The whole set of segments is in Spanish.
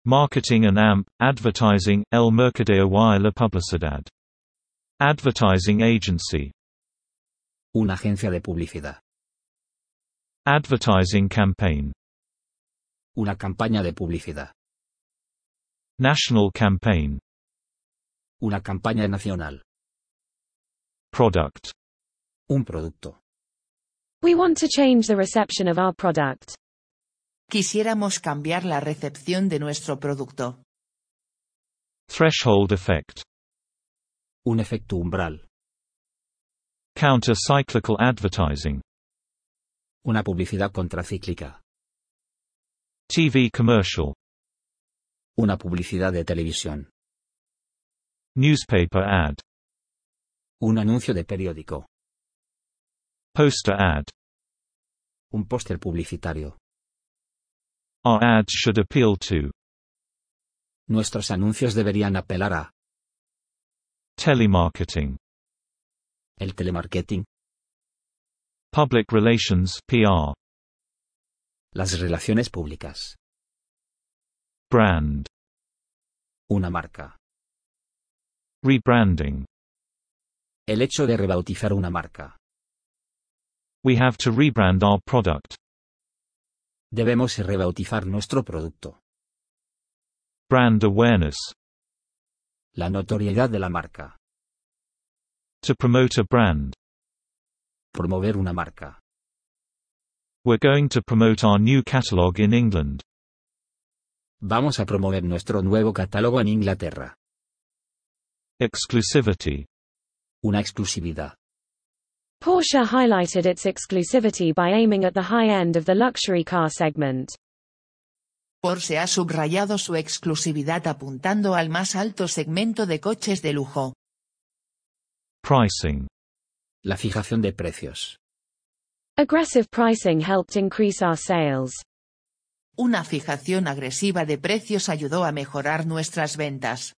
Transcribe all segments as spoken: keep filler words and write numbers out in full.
Marketing and A M P, Advertising, El Mercadeo y la Publicidad. Advertising Agency. Una agencia de publicidad. Advertising Campaign. Una campaña de publicidad. National Campaign. Una campaña nacional. Product. Un producto. We want to change the reception of our product. Quisiéramos cambiar la recepción de nuestro producto. Threshold effect. Un efecto umbral. Counter-cyclical advertising. Una publicidad contracíclica. T V commercial. Una publicidad de televisión. Newspaper ad. Un anuncio de periódico. Poster ad. Un póster publicitario. Our ads should appeal to. Nuestros anuncios deberían apelar a. Telemarketing. El telemarketing. Public relations P R. Las relaciones públicas. Brand. Una marca. Rebranding. El hecho de rebautizar una marca. We have to rebrand our product. Debemos rebautizar nuestro producto. Brand awareness. La notoriedad de la marca. To promote a brand. Promover una marca. We're going to promote our new catalog in England. Vamos a promover nuestro nuevo catálogo en Inglaterra. Exclusivity. Una exclusividad. Porsche highlighted its exclusivity by aiming at the high end of the luxury car segment. Porsche ha subrayado su exclusividad apuntando al más alto segmento de coches de lujo. Pricing. La fijación de precios. Aggressive pricing helped increase our sales. Una fijación agresiva de precios ayudó a mejorar nuestras ventas.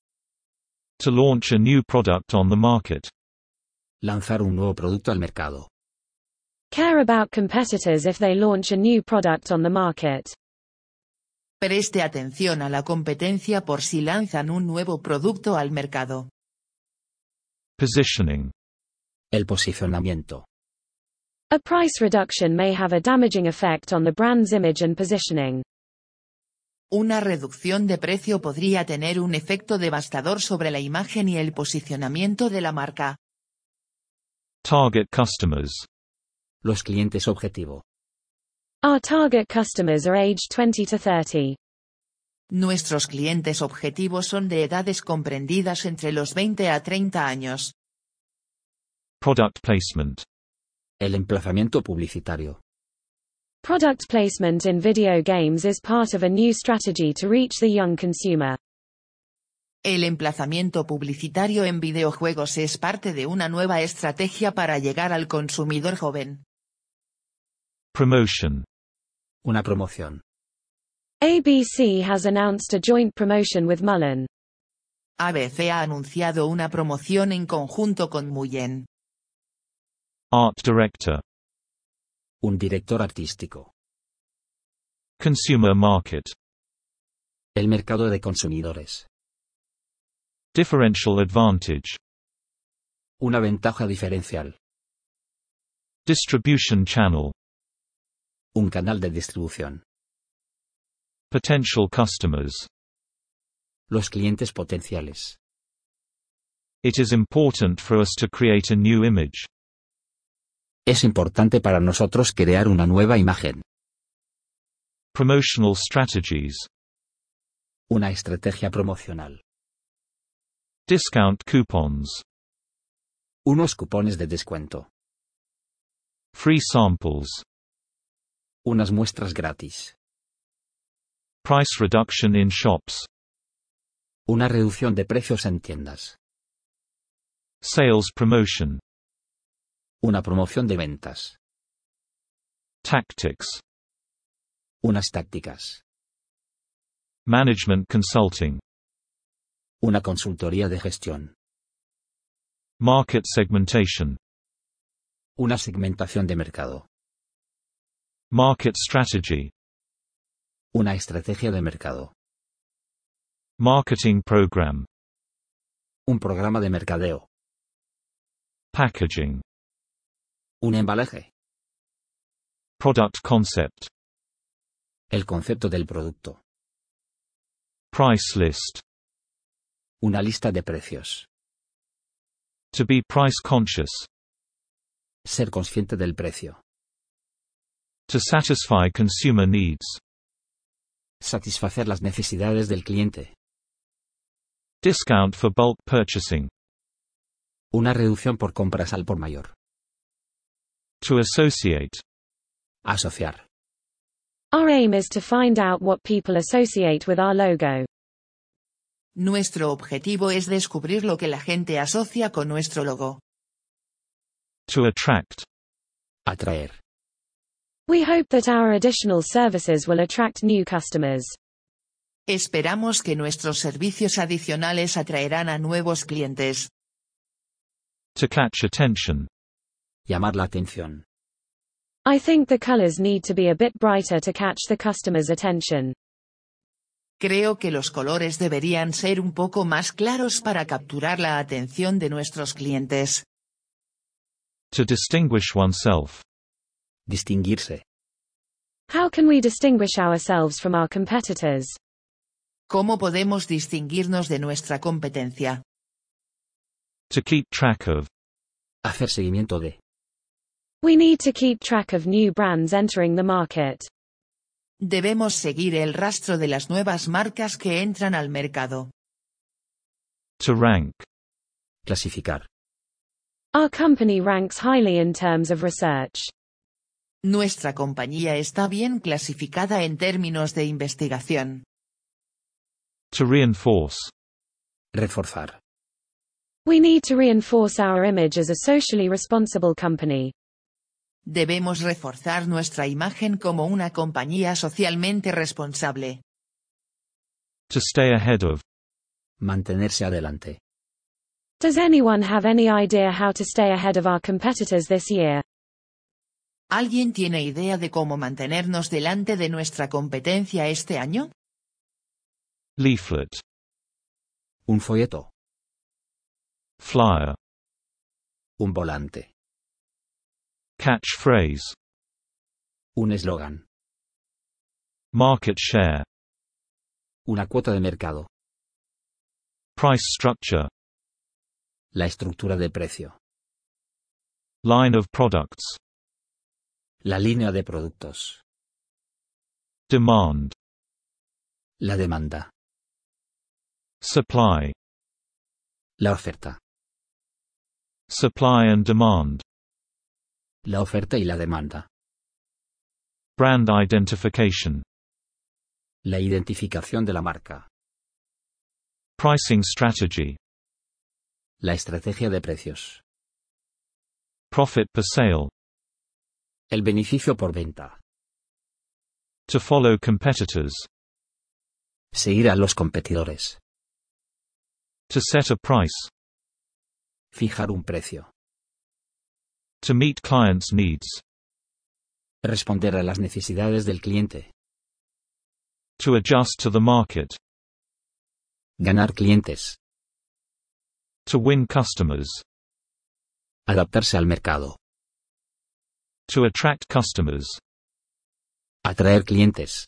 To launch a new product on the market. Lanzar un nuevo producto al mercado. Care about competitors if they launch a new product on the market. Preste atención a la competencia por si lanzan un nuevo producto al mercado. Positioning. El posicionamiento. A price reduction may have a damaging effect on the brand's image and positioning. Una reducción de precio podría tener un efecto devastador sobre la imagen y el posicionamiento de la marca. Target customers. Los clientes objetivo. Our target customers are aged twenty to thirty. Nuestros clientes objetivos son de edades comprendidas entre los veinte a treinta años. Product placement. El emplazamiento publicitario. Product placement in video games is part of a new strategy to reach the young consumer. El emplazamiento publicitario en videojuegos es parte de una nueva estrategia para llegar al consumidor joven. Promotion. Una promoción. A B C has announced a joint promotion with Mullen. A B C ha anunciado una promoción en conjunto con Mullen. Art director. Un director artístico. Consumer market. El mercado de consumidores. Differential advantage. Una ventaja diferencial. Distribution channel. Un canal de distribución. Potential customers. Los clientes potenciales. It is important for us to create a new image. Es importante para nosotros crear una nueva imagen. Promotional strategies. Una estrategia promocional. Discount coupons. Unos cupones de descuento. Free samples. Unas muestras gratis. Price reduction in shops. Una reducción de precios en tiendas. Sales promotion. Una promoción de ventas. Tactics. Unas tácticas. Management consulting. Una consultoría de gestión. Market segmentation. Una segmentación de mercado. Market strategy. Una estrategia de mercado. Marketing program. Un programa de mercadeo. Packaging. Un embalaje. Product concept. El concepto del producto. Price list. Una lista de precios. To be price conscious. Ser consciente del precio. To satisfy consumer needs. Satisfacer las necesidades del cliente. Discount for bulk purchasing. Una reducción por compras al por mayor. To associate. Asociar. Our aim is to find out what people associate with our logo. Nuestro objetivo es descubrir lo que la gente asocia con nuestro logo. To attract. Atraer. We hope that our additional services will attract new customers. Esperamos que nuestros servicios adicionales atraerán a nuevos clientes. To catch attention. Llamar la atención. I think the colors need to be a bit brighter to catch the customer's attention. Creo que los colores deberían ser un poco más claros para capturar la atención de nuestros clientes. To distinguish oneself. Distinguirse. How can we distinguish ourselves from our competitors? ¿Cómo podemos distinguirnos de nuestra competencia? To keep track of. Hacer seguimiento de. We need to keep track of new brands entering the market. Debemos seguir el rastro de las nuevas marcas que entran al mercado. To rank. Clasificar. Our company ranks highly in terms of research. Nuestra compañía está bien clasificada en términos de investigación. To reinforce. Reforzar. We need to reinforce our image as a socially responsible company. Debemos reforzar nuestra imagen como una compañía socialmente responsable. To stay ahead of. Mantenerse adelante. Does anyone have any idea how to stay ahead of our competitors this year? ¿Alguien tiene idea de cómo mantenernos delante de nuestra competencia este año? Leaflet. Un folleto. Flyer. Un volante. Catchphrase. Un eslogan. Market share. Una cuota de mercado. Price structure. La estructura de precio. Line of products. La línea de productos. Demand. La demanda. Supply. La oferta. Supply and demand. La oferta y la demanda. Brand identification. La identificación de la marca. Pricing strategy. La estrategia de precios. Profit per sale. El beneficio por venta. To follow competitors. Seguir a los competidores. To set a price. Fijar un precio. To meet clients' needs. Responder a las necesidades del cliente. To adjust to the market. Ganar clientes. To win customers. Adaptarse al mercado. To attract customers. Atraer clientes.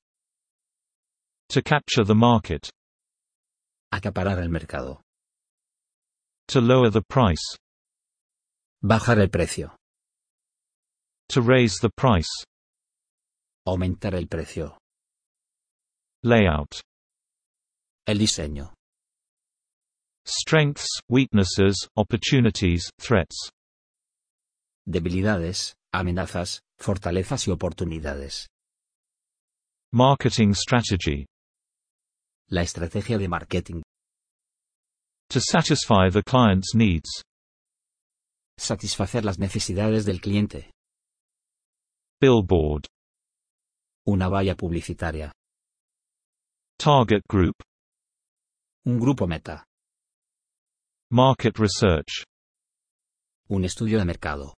To capture the market. Acaparar el mercado. To lower the price. Bajar el precio. To raise the price. Aumentar el precio. Layout. El diseño. Strengths, weaknesses, opportunities, threats. Debilidades, amenazas, fortalezas y oportunidades. Marketing strategy. La estrategia de marketing. To satisfy the client's needs. Satisfacer las necesidades del cliente. Billboard. Una valla publicitaria. Target group. Un grupo meta. Market research. Un estudio de mercado.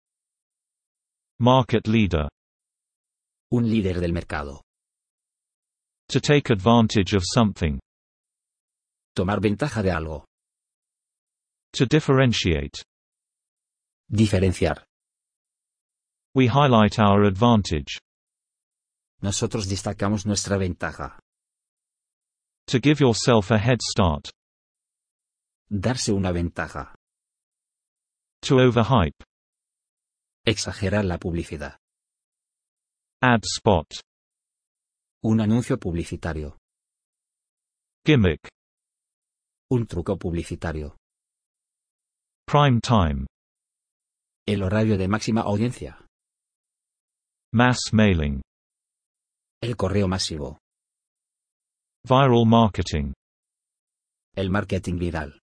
Market leader. Un líder del mercado. To take advantage of something. Tomar ventaja de algo. To differentiate. Diferenciar. We highlight our advantage. Nosotros destacamos nuestra ventaja. To give yourself a head start. Darse una ventaja. To overhype. Exagerar la publicidad. Ad spot. Un anuncio publicitario. Gimmick. Un truco publicitario. Prime time. El horario de máxima audiencia. Mass mailing. El correo masivo. Viral marketing. El marketing viral.